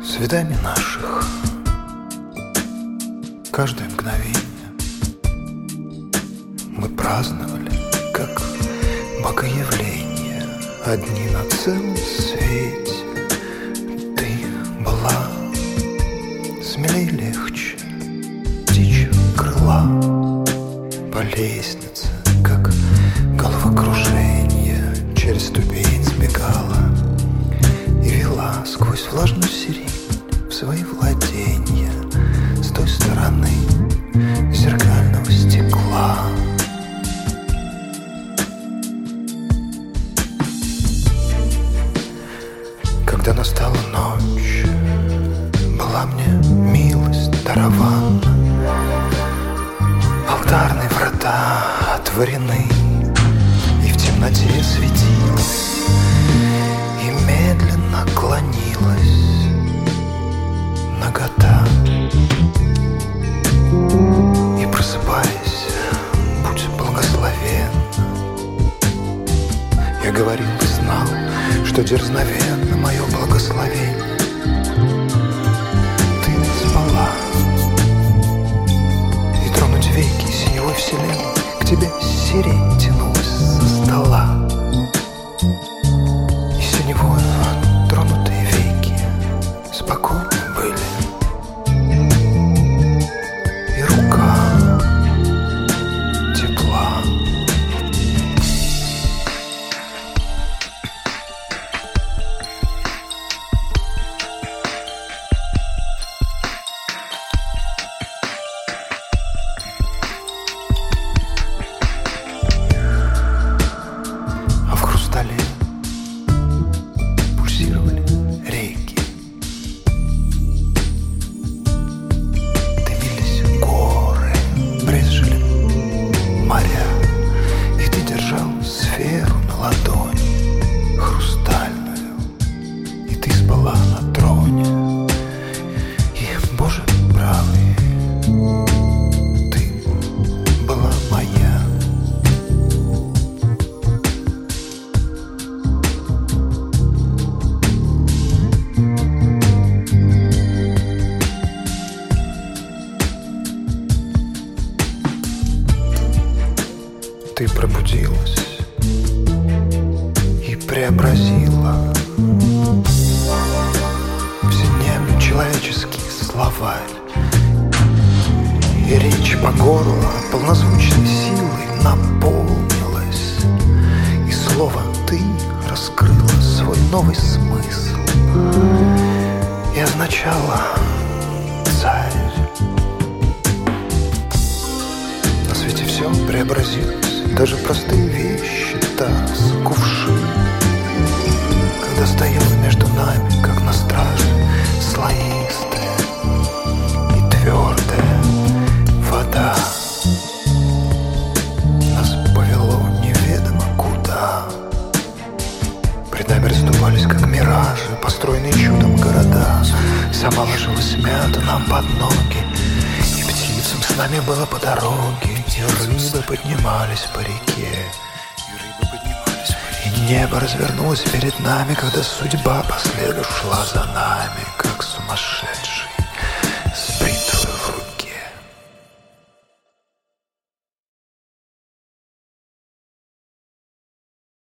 свиданий наших каждое мгновение мы праздновали, как богоявление, одни на целом свете. Ты была смелей легче птичьего крыла, по лестнице, как головокружение, через ступень сбегала и вела сквозь влажную сирень в свои владения с той стороны зеркального стекла. Когда настала ночь, была мне милость дарована, алтарные врата отворены, и в темноте светилась, и медленно клонилась нагота. И просыпаясь, будь благословен, я говорил и знал, что дерзновенно мое благословение. Ты спала, и тронуть веки синевой вселенной к тебе сирень тянулась со стола. И синевой тронутые веки спокойны были, и рука тепла. А в хрустале пульсировали реки, дымились горы, брезжили моря, и ты держал сферу на ладони хрустальную, и ты спала на троне. И, Боже правый, ты была моя. Ты пробудилась и преобразила вседневный человеческий словарь, и речь по горло полнозвучной силой наполнилась, и слово «ты» раскрыло свой новый смысл и означало «царь». На свете все преобразилось, даже простые вещи, таз, кувшин. Когда стояла между нами, как на страже, слоистая и твердая вода, нас повело неведомо куда. Пред нами расступались, как миражи, построенные чудом города. Сама ложилась мята нам под ноги, и птицам с нами было по дороге, и рыбы поднимались по реке, и небо развернулось перед нами, когда судьба по следу шла за нами, как сумасшедший.